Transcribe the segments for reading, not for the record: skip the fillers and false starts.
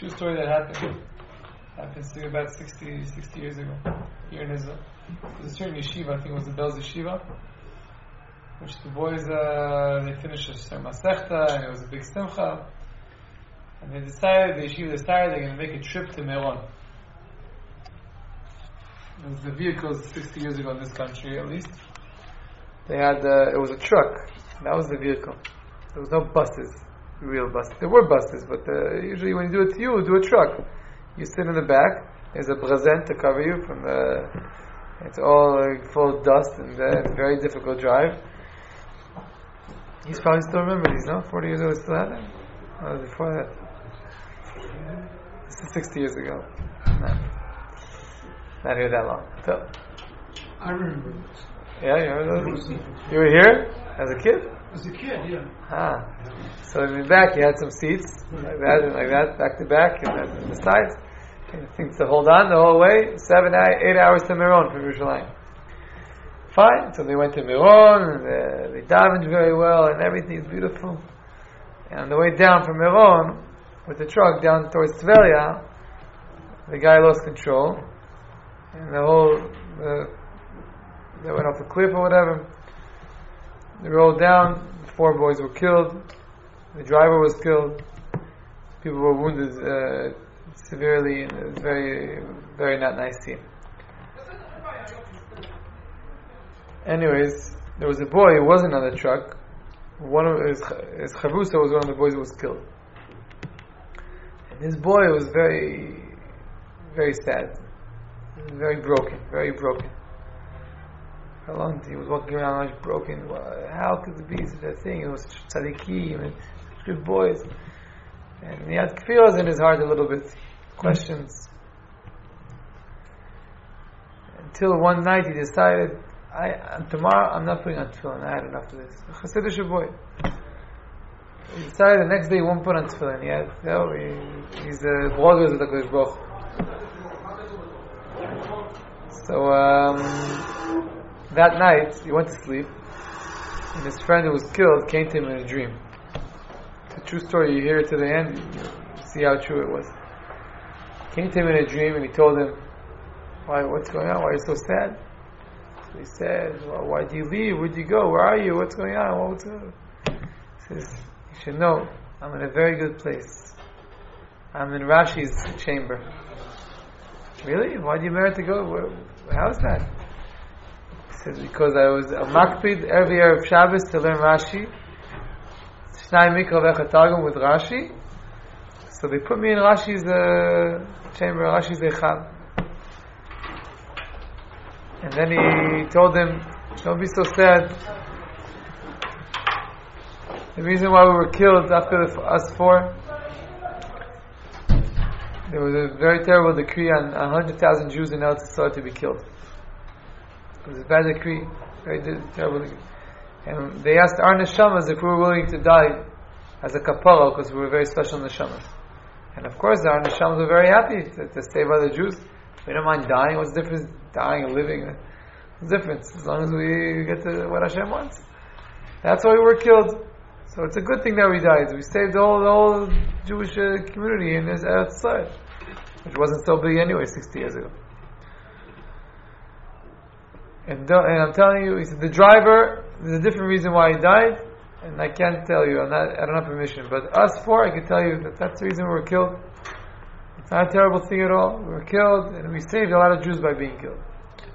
True story that happened. Happens to about 60 years ago here in Israel. It was a certain yeshiva, I think it was the Belz Yeshiva, which the boys they finished a Shem Masechta and it was a big simcha, and the yeshiva decided they're going to make a trip to Meron. It was the vehicles 60 years ago in this country, at least. They had it was a truck. That was the vehicle. There was no buses, real buses. There were buses, but usually when you do it, you do a truck. You sit in the back. There's a brezent to cover you from the. It's all full of dust and it's a very difficult drive. He's probably still remember these, no? 40 years old, still had them? Or before that? This is 60 years ago. No. Not here that long. So, I remember this. yeah, you remember those? You were here as a kid? As a kid, yeah. So in the back you had some seats like that, back to back, and then on the sides. And things to hold on the whole way. 8 hours to Meron from Yerushalayim. Fine. So they went to Meron, and they davened very well, and everything is beautiful. And on the way down from Meron, with the truck down towards Tveria, the guy lost control, and they went off a cliff or whatever. They rolled down. 4 boys were killed. The driver was killed. People were wounded severely, and it was very, very not nice scene. Anyways, there was a boy who wasn't on the truck. One of his chavrusa was one of the boys who was killed. And this boy was very, very sad. Very broken, very broken. How long he was walking around like broken? How could it be such a thing? It was tzaddikim and good boys. And he had fears in his heart a little bit, questions. Until one night he decided, tomorrow I'm not putting on tefillin. I had enough of this. A Hasidic boy. He decided the next day he won't put on tefillin. He's the brothers of the Kodesh Baruch. So that night he went to sleep, and his friend who was killed came to him in a dream. It's a true story. You hear it to the end, you see how true it was. Came to him in a dream, and he told him, what's going on? Why are you so sad? So he said, well, why do you leave? Where'd you go? Where are you? What's going on? He says, you should know, I'm in a very good place. I'm in Rashi's chamber. Really? Why do you merit to go? How is that? He says, because I was a makpid every year of Shabbos to learn Rashi. Shnai Mikra Vechatagum with Rashi. So they put me in Rashi's chamber, Rashi's Echad. And then he told him, don't be so sad. The reason why we were killed after us 4, there was a very terrible decree on 100,000 Jews in Eretz Yisrael to be killed. It was a bad decree, very terrible decree. And they asked our neshamas if we were willing to die as a kapara, because we were very special neshamas. And of course, our neshamas were very happy to save other Jews. We don't mind dying. What's the difference? Dying and living? What's the difference? As long as we get to what Hashem wants. That's why we were killed. So it's a good thing that we died. We saved the whole Jewish community in this Eretz Yisrael, which wasn't so big anyway 60 years ago. And I'm telling you, he said the driver, there's a different reason why he died, and I can't tell you. I don't have permission. But us 4, I can tell you that's the reason we were killed. It's not a terrible thing at all. We were killed, and we saved a lot of Jews by being killed.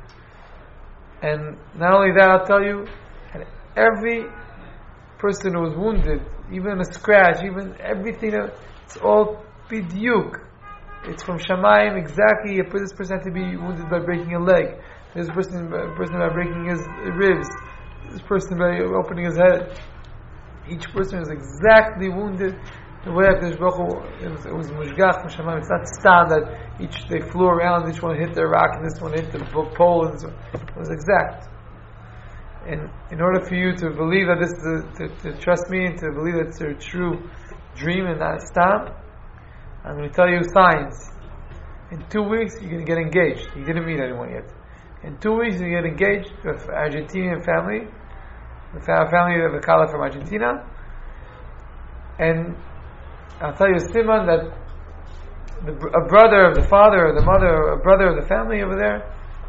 And not only that, I'll tell you, and every person who was wounded, even a scratch, even everything, it's all bidyuk. It's from Shamayim exactly. This person had to be wounded by breaking a leg. This person by breaking his ribs. This person by opening his head. Each person is exactly wounded. The way HaKadosh Baruch Hu, it was mushgach from Shamayim. It's not stam that they flew around, each one hit the rock, and this one hit the pole, and so it was exact. And in order for you to believe that to trust me and to believe that it's a true dream and not a stam, I'm going to tell you signs. In 2 weeks, you're going to get engaged. You didn't meet anyone yet. In 2 weeks, you get engaged with an Argentinian family, the family of a Kala from Argentina, and I'll tell you, Simon, that a brother of the father or the mother, or a brother of the family over there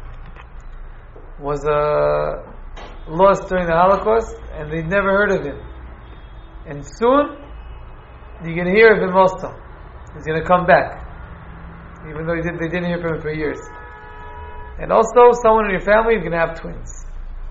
was lost during the Holocaust, and they'd never heard of him. And soon, you're going to hear of him also. He's going to come back, even though they didn't hear from him for years. And also, someone in your family is going to have twins.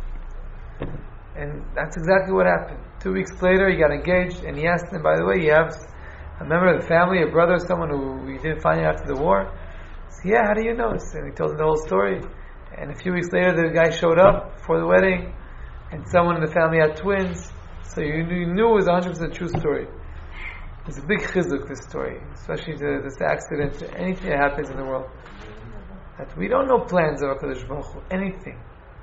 And that's exactly what happened. 2 weeks later, he got engaged, and he asked him, by the way, you have a member of the family, a brother, someone who you didn't find out after the war? He said, yeah, how do you know? And he told him the whole story. And a few weeks later, the guy showed up for the wedding, and someone in the family had twins. So you knew it was 100% true story. It's a big chizuk, this story, especially this accident, anything that happens in the world. That we don't know plans of HaKadosh Baruch Hu, anything.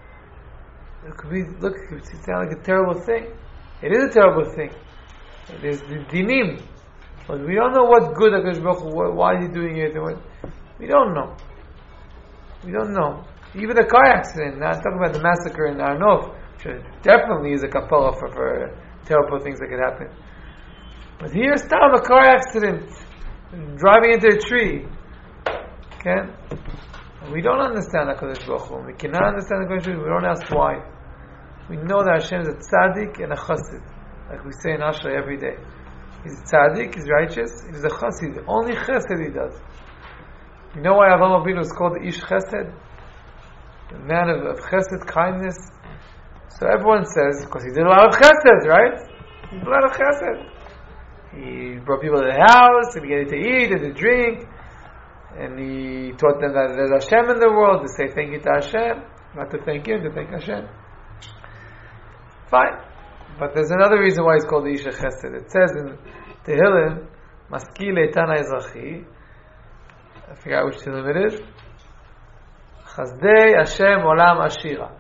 It could sound like a terrible thing. It is a terrible thing. There's the dinim. But we don't know what good HaKadosh Baruch Hu, why is he doing it. We don't know. We don't know. Even a car accident, now I'm talking about the massacre in Arnov, which definitely is a kapara for terrible things that could happen. But here's a car accident, driving into a tree. Okay? We don't understand HaKadosh Baruch Hu. We cannot understand HaKadosh Baruch Hu. We don't ask why. We know that Hashem is a tzaddik and a chassid, like we say in Ashrei every day. He's a tzaddik, he's righteous, he's a chassid. Only chesed he does. You know why Avraham Avinu is called the Ish Chesed? The man of chesed, kindness. So everyone says, because he did a lot of chesed, right? He did a lot of chesed. He brought people to the house, and he gave to eat and to drink, and he taught them that there's Hashem in the world, to say thank you to Hashem, not to thank him, to thank Hashem. Fine. But there's another reason why he's called the Ish Chesed. It says in Tehillim, Maskil Eitana Ezachi, I forgot which Tehillim it is, Chazdei Hashem Olam Ashira.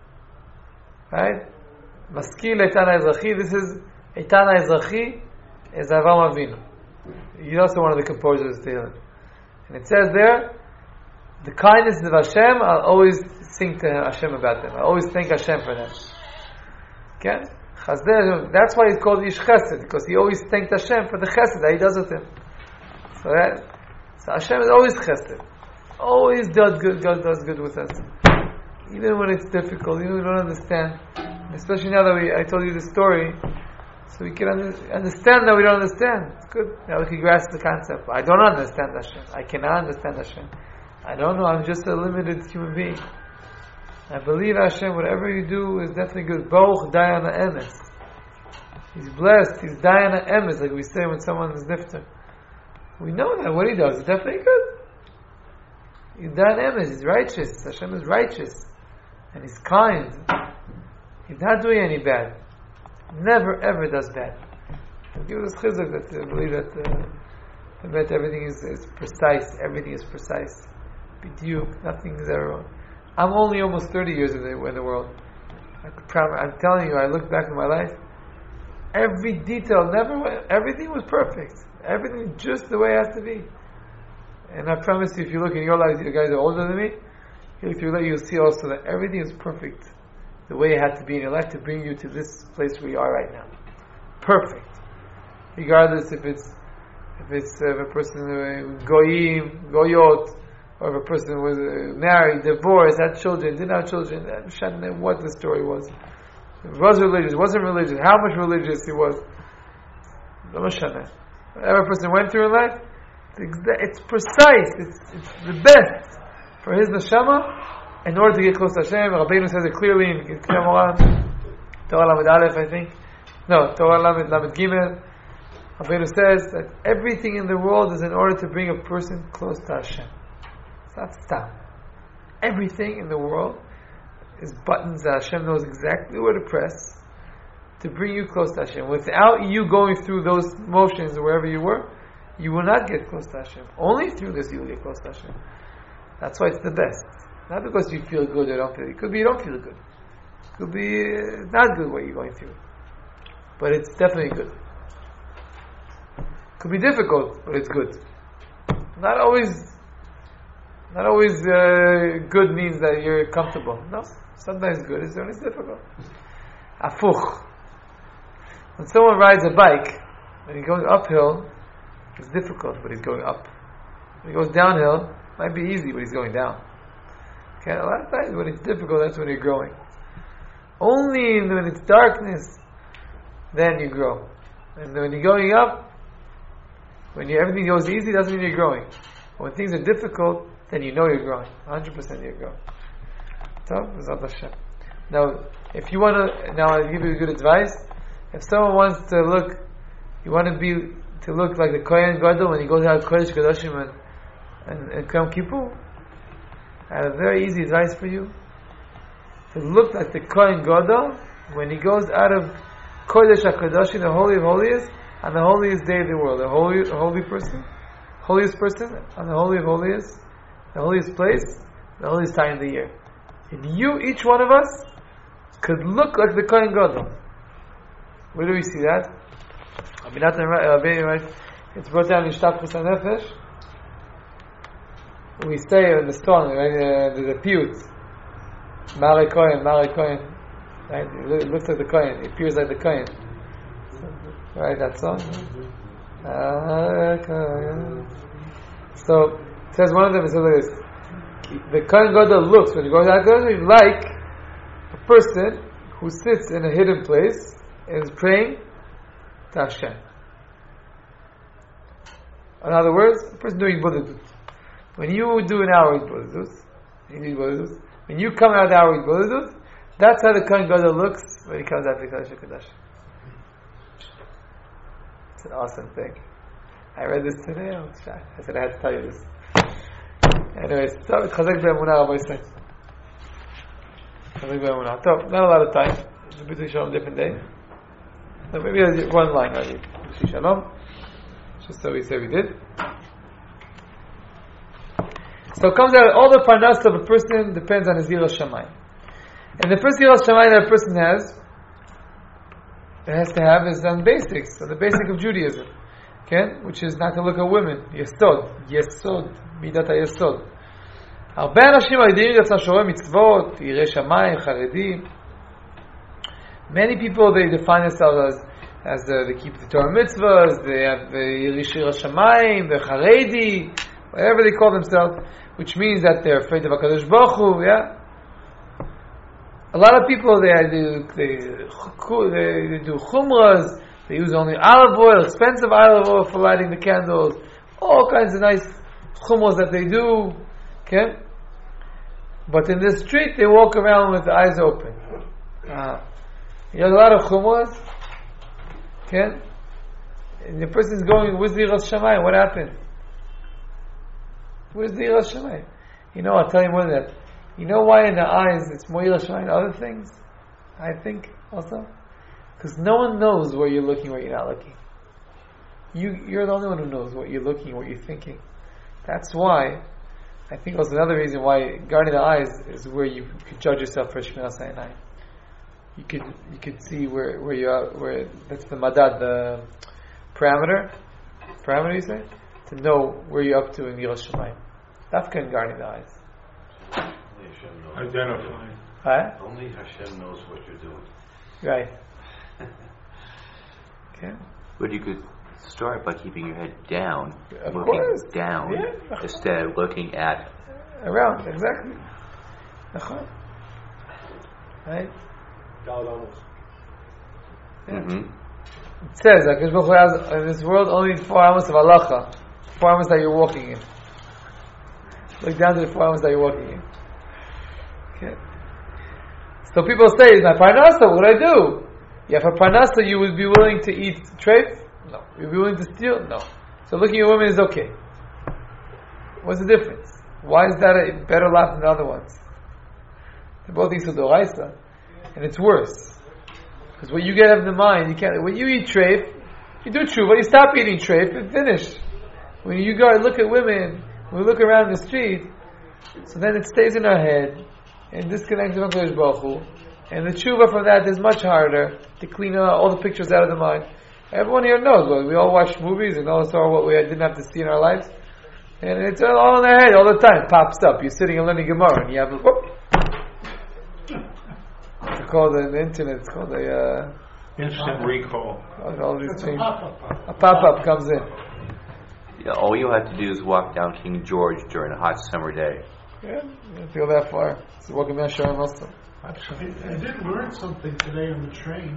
Right? Maskil Eitana Ezachi, this is Eitana Ezachi, is Avraham Avinu. He's also one of the composers of Tehillim. And it says there, the kindness of Hashem, I'll always sing to Hashem about them. I always thank Hashem for them. Okay? That's why he's called Ish Chesed, because he always thanked Hashem for the Chesed that he does with him. So Hashem is always Chesed. Always does good. God does good with us. Even when it's difficult, even when we don't understand. Especially now that I told you the story, so we can understand that we don't understand. It's good. Now we can grasp the concept. I don't understand Hashem. I cannot understand Hashem. I don't know. I'm just a limited human being. I believe Hashem, whatever you do is definitely good. Baruch Dayana Emes. He's blessed. He's Dayana Emes, like we say when someone is nifter. We know that what he does is definitely good. He's Dayana Emes. He's righteous. Hashem is righteous. And He's kind. He's not doing any bad. Never ever does bad. So give us chizuk that believe that everything is precise. Everything is precise. B'diuk. Nothing is ever wrong. I'm only almost 30 years in the world. I'm telling you, I look back in my life, every detail, everything was perfect. Everything just the way it has to be. And I promise you, if you look in your lives, you guys are older than me, you look through that, you'll see also that everything is perfect. The way it had to be in your life to bring you to this place where you are right now. Perfect. Regardless if a person, goyim, goyot, or if a person was married, divorced, had children, didn't have children, what the story was. Was religious, wasn't religious, how much religious he was. Whatever a person went through in life, it's precise, it's the best for his neshama in order to get close to Hashem. Rabbeinu says it clearly in Torah Lamed Aleph, I think. No, Torah Lamed Gimel. Rabbeinu says that everything in the world is in order to bring a person close to Hashem. It's not stop. Everything in the world is buttons that Hashem knows exactly where to press to bring you close to Hashem. Without you going through those motions wherever you were, you will not get close to Hashem. Only through this you will get close to Hashem. That's why it's the best. Not because you feel good or don't feel good. It could be you don't feel good. It could be not good what you're going through. But it's definitely good. It could be difficult, but it's good. Not always good means that you're comfortable. No, sometimes good is when it's difficult. Afuch. When someone rides a bike, when he's going uphill, it's difficult, but he's going up. When he goes downhill, it might be easy, but he's going down. Okay, a lot of times when it's difficult, that's when you're growing. Only when it's darkness, then you grow. And when you're going up, everything goes easy, doesn't mean you're growing. When things are difficult, then you know you're growing. 100% you're growing. So, B'ezrat Hashem. Now, if you want to, now I'll give you good advice. If someone wants to look, you want to look like the Kohen Gadol when he goes out Kodesh Kodashim and Yom Kippur, I have a very easy advice for you. To look like the Kohen Gadol when he goes out of Kodesh HaKodashim, the Holy of Holies, on the holiest day of the world, the holiest person, on the Holy of Holies, the holiest place, the holiest time of the year. If you, each one of us, could look like the Kohen Gadol. Where do we see that? It's brought down in Shtachus HaNefesh. We say in the stone, right, there's a piyut. Mare Kohen. Right? It looks like the Kohen. It appears like the Kohen. Right, that song? So, it says one of them is like this. The Kohen Gadol looks, when he goes out, like a person who sits in a hidden place and is praying to Hashem. In other words, a person doing Buddha. When you do an hour with Buddha, when you come out of the hour with Buddha, that's how the Kohen Gadol looks when he comes out to Kodesh HaKodashim. It's an awesome thing. I read this today. I was shocked. I said I had to tell you this. Anyways, Chazak Be'emunah, Rabbi said. Chazak Be'emunah. So, not a lot of time. It's a bit of Shalom, different day. So maybe one line. Shalom. Just so we say we did. So it comes out, all the parnas of a person depends on his Yiras Shamayim. And the first Yiras Shamayim that a person has to have is on basics, so the basic of Judaism. Okay? Which is not to look at women. Yesod, Midat HaYesod. הרבה אנשים הידיעים לעצמם שומרי מצוות, יראי שמיים, חרדים. Many people, they define themselves as they keep the Torah mitzvahs, they have Yiras Shamayim, they're Haredi, whatever they call themselves, which means that they're afraid of HaKadosh Baruch Hu, yeah? A lot of people, they do chumras, they use only olive oil, expensive olive oil for lighting the candles, all kinds of nice chumras that they do, okay? But in the street, they walk around with the eyes open. You have a lot of chumras, okay? And the person's going, where's the Yiras Shamayim? What happened? Where's the Yiras Shamayim? You know, I'll tell you more than that. You know why in the eyes it's more Yiras Shamayim than other things? I think also because no one knows where you're looking, where you're not looking. You're the only one who knows what you're looking, what you're thinking. That's why I think also another reason why guarding the eyes is where you could judge yourself for Shmiras Einayim. You could see where you are, where that's the madad, the parameter you say, to know where you're up to in Yiras Shamayim. That's kind of guarding the eyes. Identifying. Huh? Only Hashem knows what you're doing. Right. Okay. But you could start by keeping your head down, Of looking course. down, Yeah. instead of looking at. Around, exactly. Right? Yeah. It says that HaKadosh Baruch Hu has in this world only 4 amos of halacha, 4 amos that you're walking in. Look down to the 4 amos that you're walking in. Okay. So people say, "Is my parnasa? What would I do?" Yeah, for parnasa, you would be willing to eat treif? No. You'd be willing to steal? No. So looking at women is okay. What's the difference? Why is that a better lot than the other ones? They're both Yisur D'Oraisa, and it's worse. Because what you get out of the mind, you can't. When you eat treif, you do tshuva, you stop eating treif and finish. When you go and look at women, when we look around the street, so then it stays in our head and disconnects from HaKadosh Baruch Hu. And the tshuva from that is much harder to clean all the pictures out of the mind. Everyone here knows, well, we all watch movies and all saw what we didn't have to see in our lives. And it's all in their head all the time. It pops up. You're sitting and learning Gemara and you have a whoop. It's called on the internet. It's called a Instant recall. all these things. A pop-up comes in. all you have to do is walk down King George during a hot summer day. Yeah, you don't feel that far. It's walking down Sharon also. I did learn something today on the train.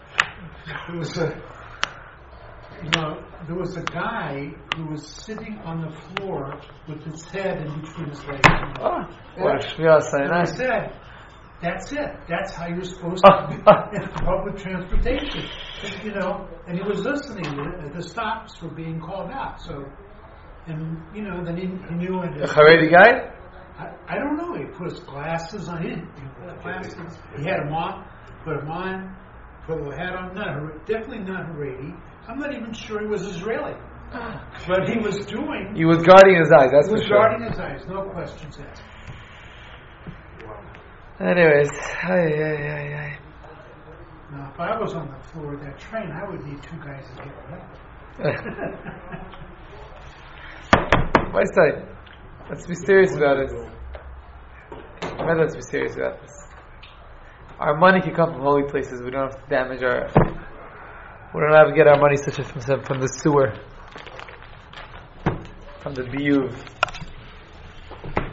There was a guy who was sitting on the floor with his head in between his legs. What a shviyah And I saying. said, that's it. That's how you're supposed to be in public transportation. And he was listening. The stops were being called out. So, and then he knew it. A Haredi guy? I don't know. He put his glasses on. He didn't put glasses. He had them on. Put them on. Put a hat on. Definitely not Haredi. I'm not even sure he was Israeli. But he was doing. He was guarding his eyes, that's He for was sure. guarding his eyes. No questions asked. Anyways, Now, if I was on the floor of that train, I would need two guys to get me up. my side. Let's be serious about it. Let's be serious about this. Our money can come from holy places. We don't have to damage our. We don't have to get our money such as from the sewer, from the biyuv.